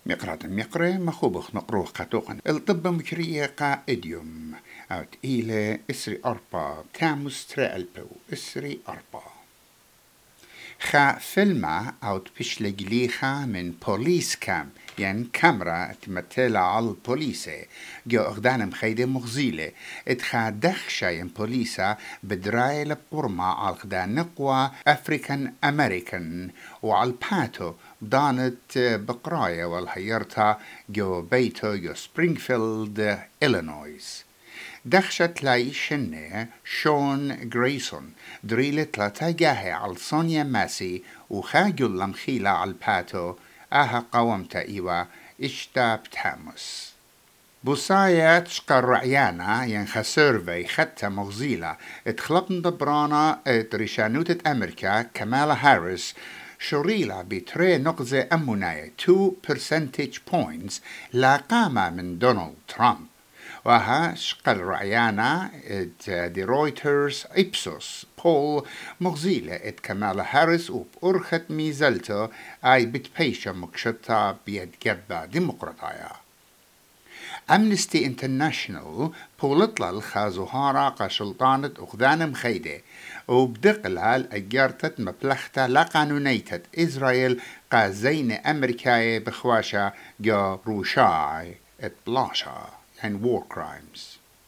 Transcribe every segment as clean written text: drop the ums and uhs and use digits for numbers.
مقرة مخوبخ نقروخ قطوقا الطب مكرية قا إديوم أوت إيلة إسري أربا تاموس ترألبو إسري أربا خا فيلما أوت بشلجليخا من بوليس كام يعني كاميرا تمثل على البوليسة جو أخدانا مخيدة مغزيلة اتخا دخشا ين بوليسا بدراية لبقرما على خدان نقوى أفريكان أمريكان وعلى الباتو دانت بقراية والهيرتا جو بيتو جو سبرينغفيلد إلينويس دخشت لاي شنة شون جريسون دريلت لتاجاهي على سونيا ماسي وخاجل لمخيلة على الباتو آها قومتا إيوا إشتا بتحمس بوسايا تشقر رعيانا ينخا سيرفي خدتا مغزيلة اتخلقن دبرانا ريشانوتة أمريكا كمالا هاريس شريلة بتري نقزة أموناية 2 percentage points لا قامة من دونالد ترامب وها شقل رعيانا دي رويترز إبسوس بول مغزيلة كمالا هاريس وبأرخت ميزلتو أي بتبيشة مكشطة بيد جبا ديمقراطية أمنستي انترناشنال بولطلة الخازوهارا قشلطانة أخذان مخيدة وبدقلها الأجارتت مبلغتا لقانونيتت إسرائيل قازين أمريكاي بخواشا جو روشاي اتبلاشا and war crimes.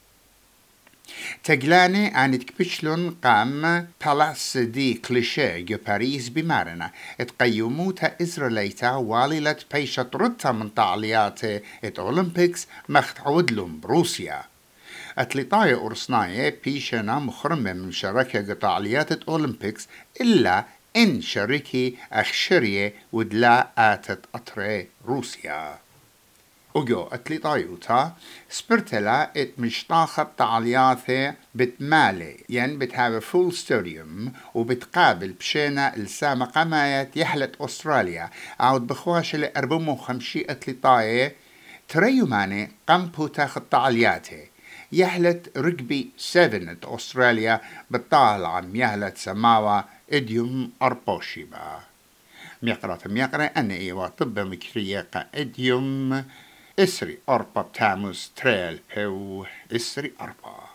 تجلاني أن تكبشلون قام بالاس دي كليشيه جو باريس بمارنا اتقيموتا إسرائيليتا واليلة بيشة رتا من تعليات أولمبيكس مختعودلهم بروسيا أتليطاية أرسناية بيشنا مخرمة من شركة تعليات أولمبيكس إلا إن شركي أخشرية ودلا آتت أطري روسيا وجو أتليطايوتا سبرتلا ات مشطاخة تعلياثي بتمالي ين بتهاف فول ستاديوم وبتقابل بشينا السامقة مايت يحلت أستراليا عود بخواش لأربمو خمشي أتليطاية تريوماني قمبو تاخد تعلياتي يحلت رجبي 7 أستراليا بطالع يهلت سماوة إديوم أربوشيبا ميقرة أنا إيوا طب مكرية إديوم إسري أربا تاموس تريل بيو إسري أربا